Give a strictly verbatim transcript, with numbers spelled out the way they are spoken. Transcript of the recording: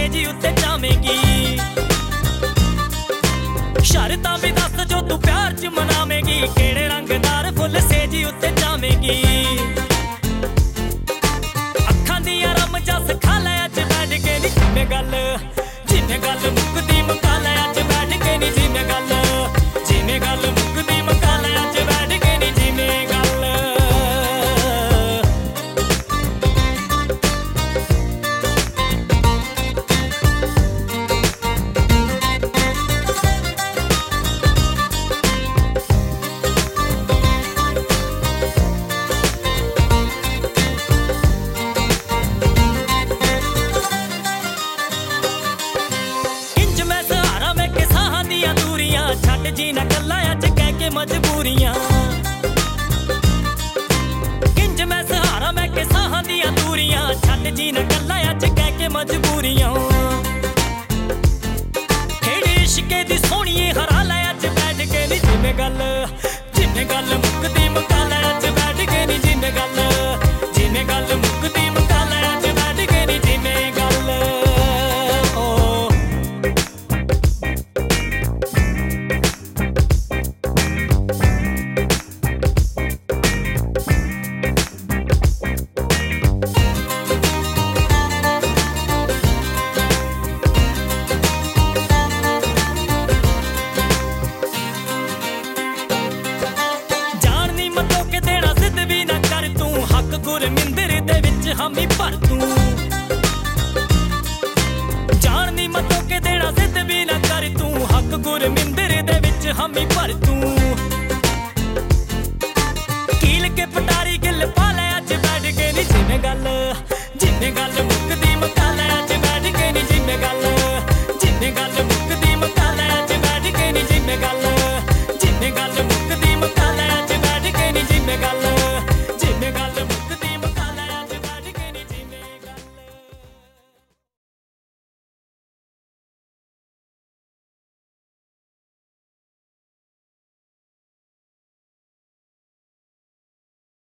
सेजी उत्ते जावेंगी। शर्तां भी दस जो तू प्यार च मनावेंगी, केड़े रंगदार फुल सेजी उत्ते जावेंगी। अखां दियां रमजां सिखा लै अज बैठ के नी, जिवें गल जिवें गल मुकदी मुका लै अज बैठ के नी, जिवें गल जिवें गल मुकदी मुका लै अज बैठ के नी, जिवें गल। छड्ड जी ना गल्लां अज कह के मजबूरियां, किंज मैं सहारा मैं के साहां दियां दूरियां। छड्ड जी ना गल्लां अज कह के मजबूरियां, खेड़े इश्के दी सोहणिए हरा लै अज बैठ के नी, जिवें गल जिवें गल